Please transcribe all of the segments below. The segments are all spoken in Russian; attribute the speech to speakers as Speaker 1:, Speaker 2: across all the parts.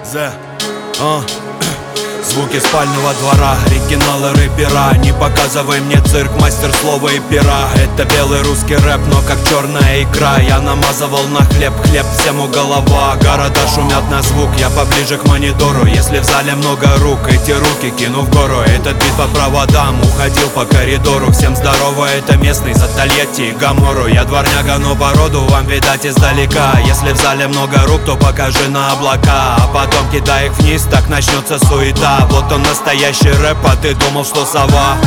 Speaker 1: Звуки спального двора, оригиналы рэпера. Не показывай мне цирк, мастер слова и пера. Это белый русский рэп, но как черная икра. Я намазывал на хлеб, всем у голова. Города шумят на звук, я поближе к монитору. Если в зале много рук, эти руки кину в гору. Этот бит по проводам уходил по коридору. Всем здорово, это местный за Тольятти и Гамору. Я дворняга, но породу вам видать издалека. Если в зале много рук, то покажи на облака. А потом кидай их вниз, так начнется суета. Вот он настоящий рэп, а ты думал, что сова.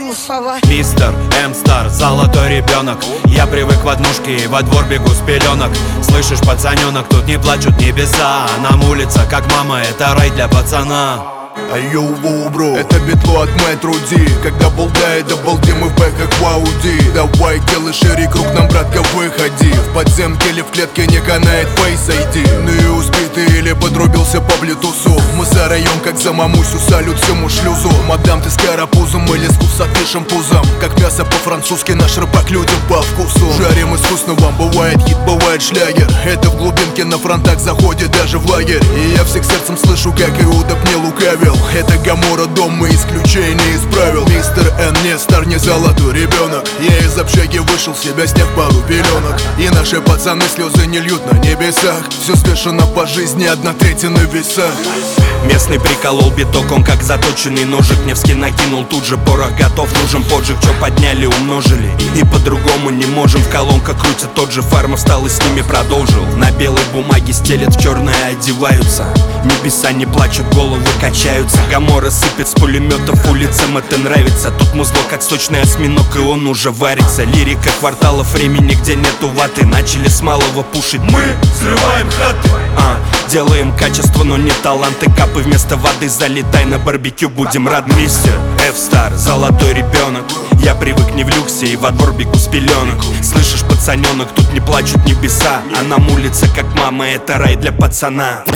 Speaker 1: Мистер М-Стар, золотой ребенок. Я привык в однушке и во двор бегу с пеленок. Слышишь, пацаненок, тут не плачут небеса. Нам улица, как мама, это рай для пацана.
Speaker 2: Айоу, бро, это битло от Metro D. Когда болдает, да балди мы в бэках в Ауди. Давай, делай шире круг, нам, братка, выходи. В подземке или в клетке не канает Face ID. Ну и успитый или подрубился по блютусу. Мы зараем, как за мамусю, салют всему шлюзу. Мадам, ты с карапузом или с кусатышим пузом. Как мясо по-французски, наш рыбак людям по вкусу. Жарим искусно вам, бывает хит, бывает шлягер. Это в глубинке на фронтах заходит даже в лагерь. И я всех сердцем слышу, как Иуда мне лукавил. Это Гамора, дом, мы исключение из правил. Мистер Н, не стар, не золотой ребенок. Я из общаги вышел, себя сняв пару пеленок. И наши пацаны слезы не льют на небесах. Все смешано по жизни, 1/3 на весах.
Speaker 1: Местный приколол биток, он как заточенный ножик. Невский накинул, тут же порох готов, нужен поджиг. Чё подняли, умножили, и по-другому не можем. В колонках крутит тот же Фарма, встал и с ними продолжил. На белой бумаге стелят, в черное одеваются. Небеса не плачут, головы качаются. Гамора сыпет с пулеметов, улицам это нравится. Тут музло как сочный осьминог, и он уже варится. Лирика кварталов, времени, где нету ваты. Начали с малого пушить, мы взрываем хаты. Делаем качество, но не таланты. Капы вместо воды, залетай на барбекю, будем рады. Мистер F-Star, золотой ребенок. Я привык не в люксе и во двор бегу с пеленок. Слышишь, пацаненок, тут не плачут небеса. А нам улица, как мама, это рай для пацана.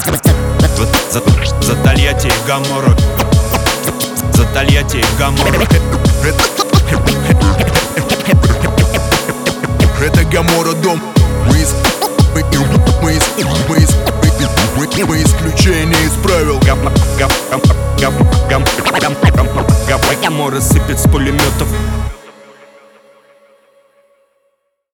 Speaker 1: За Тольятти и Гамору. За Тольятти и Гамору.
Speaker 2: Это Гамора, дом. Мы исключение из правил.
Speaker 1: Гамора сыпет с пулеметов.